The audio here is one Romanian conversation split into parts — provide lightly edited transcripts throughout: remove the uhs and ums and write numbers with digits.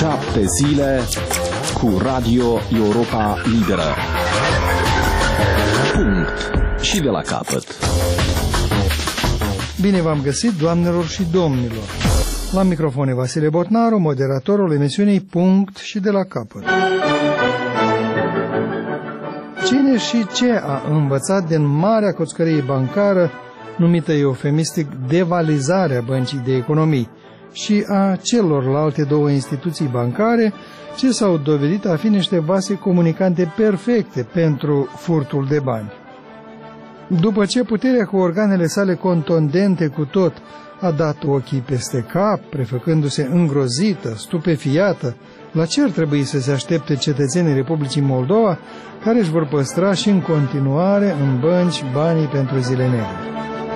7 zile cu Radio Europa Liberă. Punct. Și de la capăt. Bine v-am găsit, doamnelor și domnilor. La microfon e Vasile Botnaru, moderatorul emisiunii Punct și de la capăt. Cine și ce a învățat din marea coțcărie bancară, numită eufemistic devalizarea băncii de economii, și a celorlalte două instituții bancare ce s-au dovedit a fi niște vase comunicante perfecte pentru furtul de bani? După ce puterea cu organele sale contundente cu tot a dat ochii peste cap, prefăcându-se îngrozită, stupefiată, la ce ar trebui să se aștepte cetățenii Republicii Moldova, care își vor păstra și în continuare în bănci banii pentru zile negre?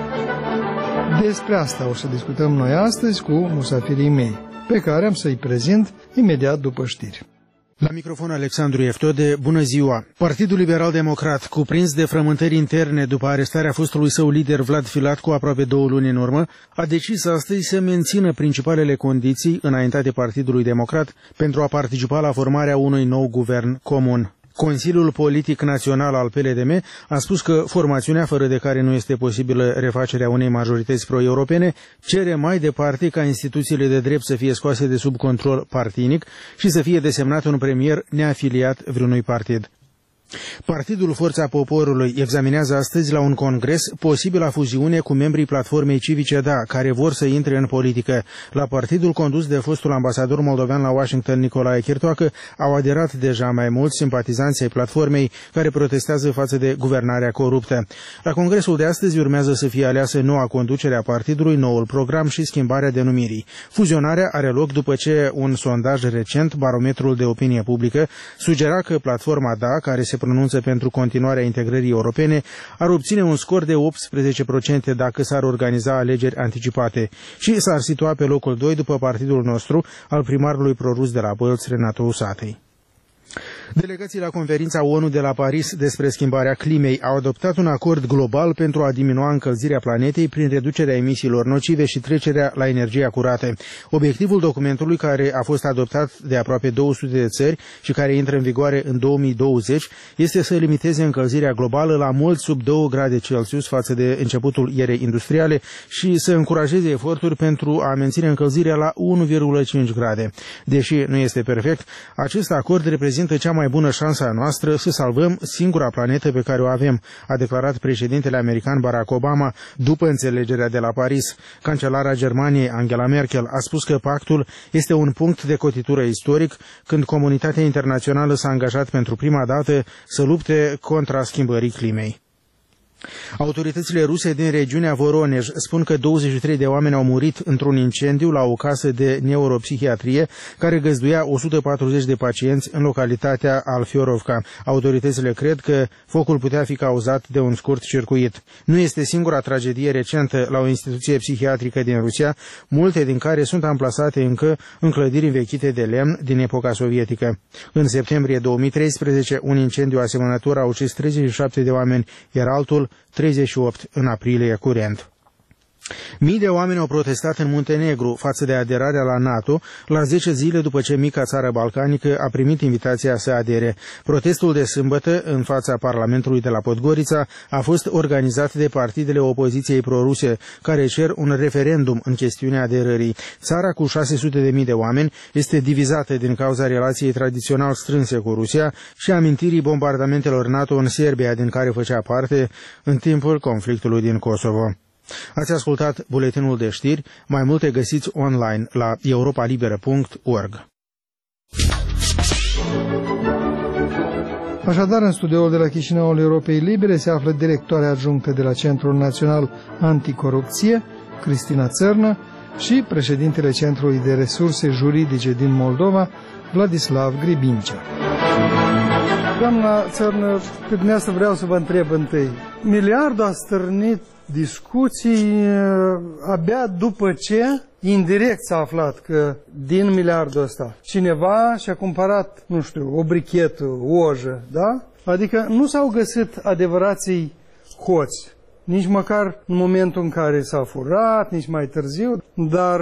Despre asta o să discutăm noi astăzi cu musafirii mei, pe care am să-i prezint imediat după știri. La microfon Alexandru Eftode, bună ziua! Partidul Liberal-Democrat, cuprins de frământări interne după arestarea fostului său lider Vlad Filat cu aproape 2 luni în urmă, a decis astăzi să mențină principalele condiții înaintate Partidului Democrat pentru a participa la formarea unui nou guvern comun. Consiliul Politic Național al PLDM a spus că formațiunea, fără de care nu este posibilă refacerea unei majorități pro-europene, cere mai departe ca instituțiile de drept să fie scoase de sub control partinic și să fie desemnat un premier neafiliat vreunui partid. Partidul Forța Poporului examinează astăzi la un congres posibila fuziune cu membrii platformei civice DA, care vor să intre în politică. La partidul condus de fostul ambasador moldovean la Washington, Nicolae Chirtoacă, au aderat deja mai mulți simpatizanți ai platformei care protestează față de guvernarea coruptă. La congresul de astăzi urmează să fie aleasă noua conducere a partidului, noul program și schimbarea denumirii. Fuzionarea are loc după ce un sondaj recent, Barometrul de Opinie Publică, sugera că platforma DA, care se pronunță pentru continuarea integrării europene, ar obține un scor de 18% dacă s-ar organiza alegeri anticipate și s-ar situa pe locul 2 după partidul nostru, al primarului prorus de la Bălți, Renato Usatăi. Delegații la conferința ONU de la Paris despre schimbarea climei au adoptat un acord global pentru a diminua încălzirea planetei prin reducerea emisiilor nocive și trecerea la energia curată. Obiectivul documentului, care a fost adoptat de aproape 200 de țări și care intră în vigoare în 2020, este să limiteze încălzirea globală la mult sub 2 grade Celsius față de începutul erei industriale și să încurajeze eforturi pentru a menține încălzirea la 1,5 grade. Deși nu este perfect, acest acord reprezintă cea mai bună șansă a noastră să salvăm singura planetă pe care o avem, a declarat președintele american Barack Obama după înțelegerea de la Paris. Cancelara Germaniei Angela Merkel a spus că pactul este un punct de cotitură istoric când comunitatea internațională s-a angajat pentru prima dată să lupte contra schimbării climei. Autoritățile ruse din regiunea Voronej spun că 23 de oameni au murit într-un incendiu la o casă de neuropsihiatrie care găzduia 140 de pacienți în localitatea Alfiorovka. Autoritățile cred că focul putea fi cauzat de un scurt circuit. Nu este singura tragedie recentă la o instituție psihiatrică din Rusia, multe din care sunt amplasate încă în clădiri învechite de lemn din epoca sovietică. În septembrie 2013, un incendiu asemănător a ucis 37 de oameni, iar altul 38 în aprilie curent. Mii de oameni au protestat în Muntenegru față de aderarea la NATO la 10 zile după ce mica țară balcanică a primit invitația să adere. Protestul de sâmbătă în fața Parlamentului de la Podgorița a fost organizat de partidele opoziției proruse, care cer un referendum în chestiunea aderării. Țara cu 600.000 de oameni este divizată din cauza relației tradițional strânse cu Rusia și amintirii bombardamentelor NATO în Serbia, din care făcea parte în timpul conflictului din Kosovo. Ați ascultat buletinul de știri, mai multe găsiți online la europalibera.org. Așadar, în studioul de la Chișinăul Europei Libere se află directoarea adjunctă de la Centrul Național Anticorupție, Cristina Țărnă, și președintele Centrului de Resurse Juridice din Moldova, Vladislav Gribincea. Doamna Țărnă, pe dumneavoastră vreau să vă întreb întâi. Miliardul a stârnit discuții abia după ce indirect s-a aflat că din miliardul ăsta cineva și-a cumpărat, nu știu, o brichetă, o ojă, da? Adică nu s-au găsit adevărații hoți, nici măcar în momentul în care s-a furat, nici mai târziu, dar